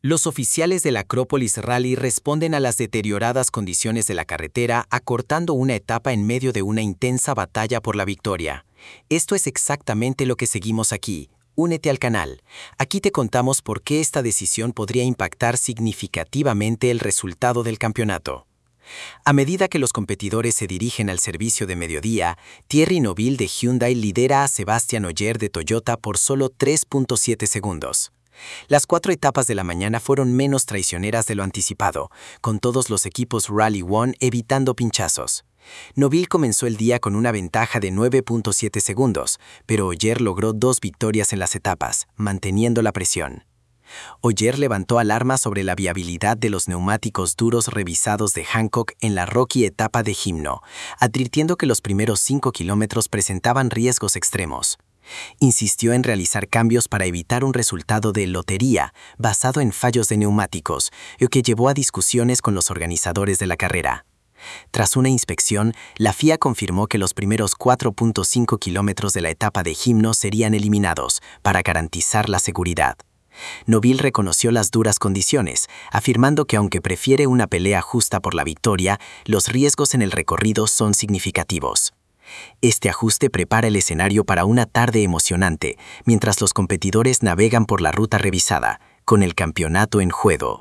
Los oficiales del Acrópolis Rally responden a las deterioradas condiciones de la carretera, acortando una etapa en medio de una intensa batalla por la victoria. Esto es exactamente lo que seguimos aquí. Únete al canal. Aquí te contamos por qué esta decisión podría impactar significativamente el resultado del campeonato. A medida que los competidores se dirigen al servicio de mediodía, Thierry Neuville de Hyundai lidera a Sébastien Ogier de Toyota por solo 3.7 segundos. Las 4 etapas de la mañana fueron menos traicioneras de lo anticipado, con todos los equipos Rally One evitando pinchazos. Neuville comenzó el día con una ventaja de 9.7 segundos, pero Ogier logró 2 victorias en las etapas, manteniendo la presión. Ogier levantó alarma sobre la viabilidad de los neumáticos duros revisados de Hankook en la Rocky etapa de Gimno, advirtiendo que los primeros 5 kilómetros presentaban riesgos extremos. Insistió en realizar cambios para evitar un resultado de lotería basado en fallos de neumáticos, lo que llevó a discusiones con los organizadores de la carrera. Tras una inspección, la FIA confirmó que los primeros 4.5 kilómetros de la etapa de Gimno serían eliminados para garantizar la seguridad. Neuville reconoció las duras condiciones, afirmando que aunque prefiere una pelea justa por la victoria, los riesgos en el recorrido son significativos. Este ajuste prepara el escenario para una tarde emocionante, mientras los competidores navegan por la ruta revisada, con el campeonato en juego.